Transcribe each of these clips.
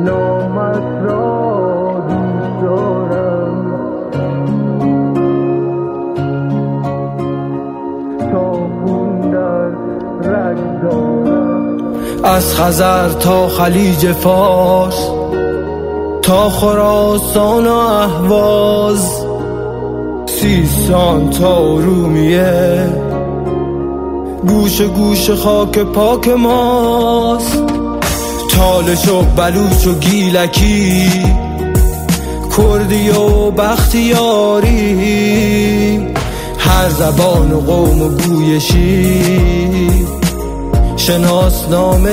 نامت را دوست دارم تا خون در رگ دارم. از خزر تا خلیج فارس تا خراسان و اهواز، سیستان تا ارومیه، گوش گوش خاک پاک ماست. تالش و بلوچ و گیلکی، کردی و بختیاری، هر زبان و قوم و گویشی شناسنامه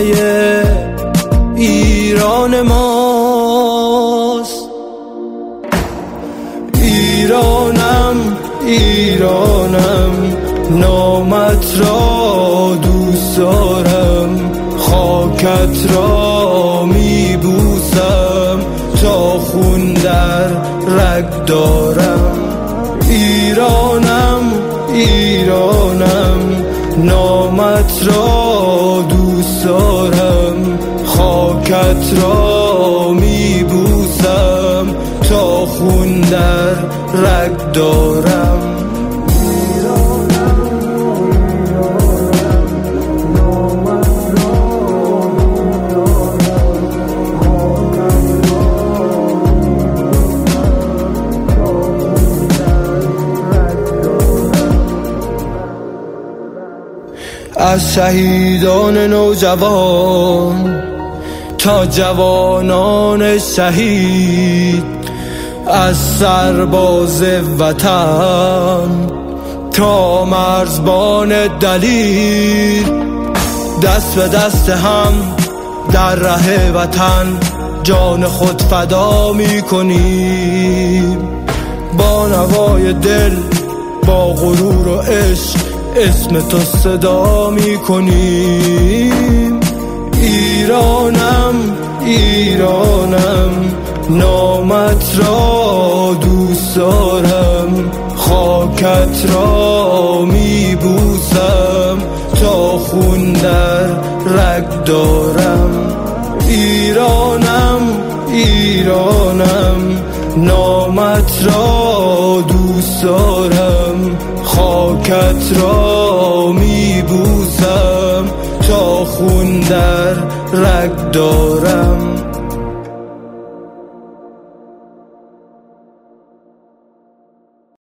ایران ماست. ایرانم ایرانم نامت را دوست دارم، خاکت را میبوسم تا خون در رگ دارم. ایرانم ایرانم نامت را دوست دارم، خاکت را میبوسم تا خون در رگ دارم. از شهیدان نوجوان تا جوانان شهید، از سرباز وطن تا مرزبان دلیر، دست به دست هم در ره وطن جان خود فدا می کنیم. با نوای دل با غرور و عشق اسم تو صدا می کنیم. ایرانم ایرانم نامت را دوست دارم، خاکت را می بوسم تا خون در رگ دارم. ایرانم ایرانم نامت را دوست دارم، خاکت را می بوسم تا خون در رگ دارم.